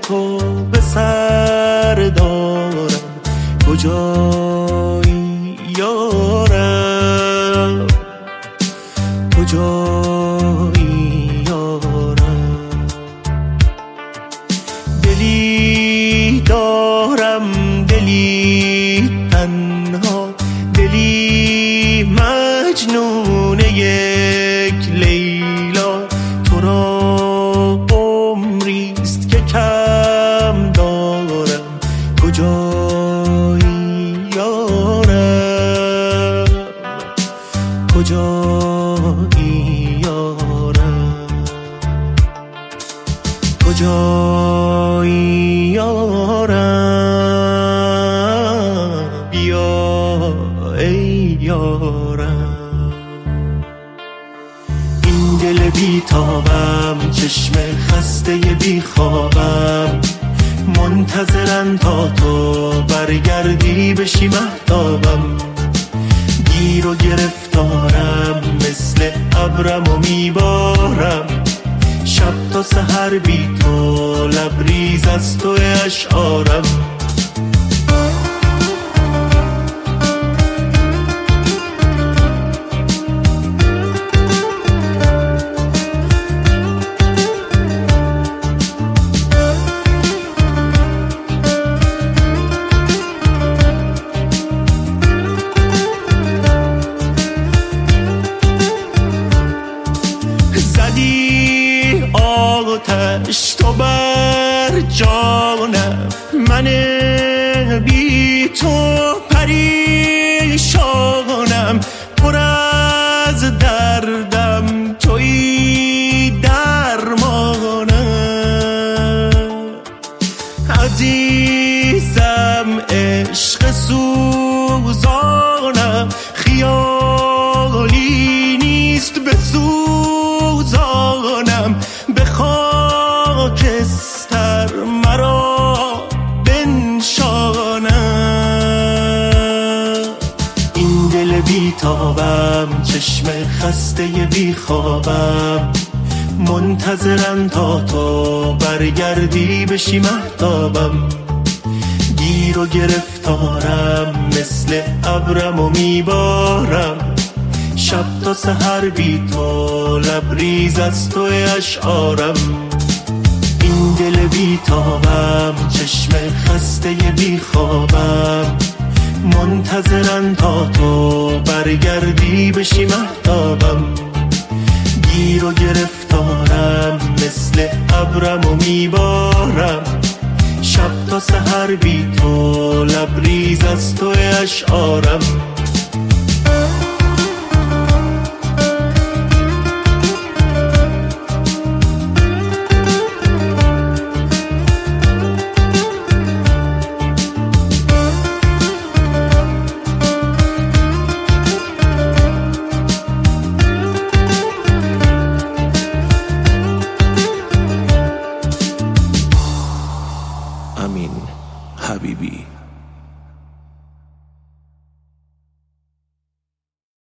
تو به سر دارم، کجایی یارم، کجایی یارم. دلی دارم، دلی تنها، دلی مجنون یک لیلا. تو را عمریست که کم دارم، کجایی یارم، کجایی یارم، کجایی یارم. بیا ای یارم. این دل بیتابم، چشم خسته بیخوابم، منتظرن تا تو برگردی بشی مهتابم. گیر و گرفتارم، مثل ابرم و میبارم، شب تا سحر بی تو لبریز از تو اشعارم. آتش تو بر جانم، من بی تو پریشانم. پر از دردم تویی درمانم. عزیزم عشق سوزانم، خیالی نیست بسوزانم. به خاکستر مرا بنشانم. این دل بیتابم، چشم خسته بیخوابم، منتظرن تا تو برگردی بشی مهتابم. گیر و گرفتارم، مثل ابرم و میبارم، شب تا سحر بی تو لبریز از تو اشعارم. این دل بیتابم، چشم خسته بیخوابم، منتظرن تا تو برگردی بشی مهتابم. گیر و گرفتارم، مثل ابرم و میبارم، شب تا سحر بی تو لبریز از تو اشعارم. امین حبیبی.